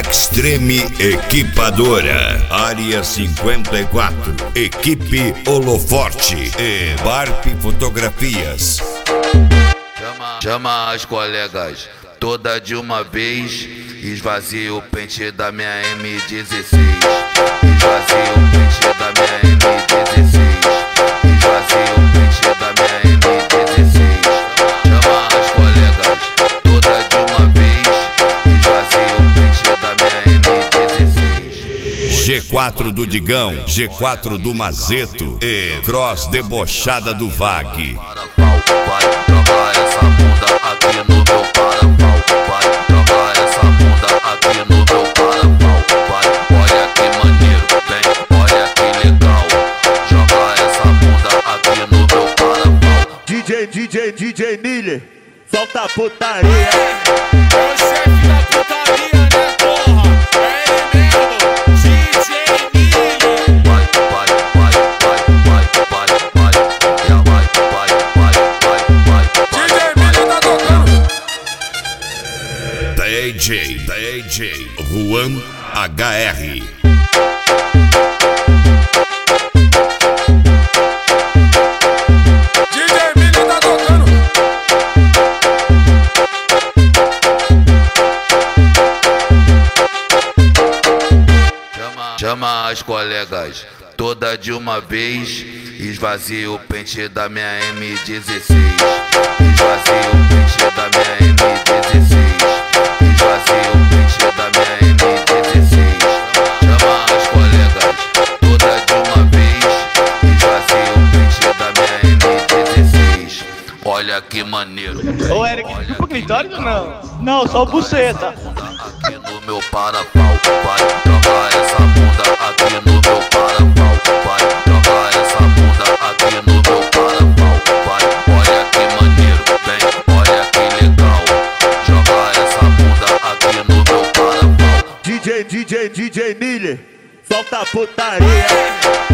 Extreme Equipadora, Área 54, Equipe Holoforte e Barp Fotografias. Chama as colegas, toda de uma vez. Esvazia o pente da minha M16. Esvazia o pente da minha M16. Esvazia o pente da minha M16. Chama as colegas, toda de uma vez. Esvazia o pente da minha M16. G4 do Digão, G4 do Mazeto e Cross debochada do Vag. Vai jogar essa bunda aqui no meu parapau. Vai jogar essa bunda aqui no meu parapau. Vai, olha que maneiro, vem, olha que legal. Joga essa bunda aqui no meu parapau. DJ Miller, solta a putaria. É o chefe da putaria, né, porra? É ele mesmo, DJ Miller. Vai, vai, vai, vai, vai, vai, vai. Já vai, vai, vai, vai, vai. DJ Miller tá tocando. DJ Juan HR. DJ Miller tá tocando. Chama as colegas, toda de uma vez. Esvazia o pente da minha M16. Esvazia o pente da minha M16. Esvazia o pente da minha M16. Chama as colegas, toda de uma vez. Esvazia o pente da minha M16. Olha que maneiro. Ô Eric, tipo clitóris ou não? Não, só o buceta. Aqui no meu parapau. Vai jogar essa bunda aqui no meu parapau. Vai jogar essa bunda aqui no meu parapau. Vai, olha que maneiro, vem, olha que legal. Joga essa bunda aqui no meu parapau. DJ Miller, solta a putaria.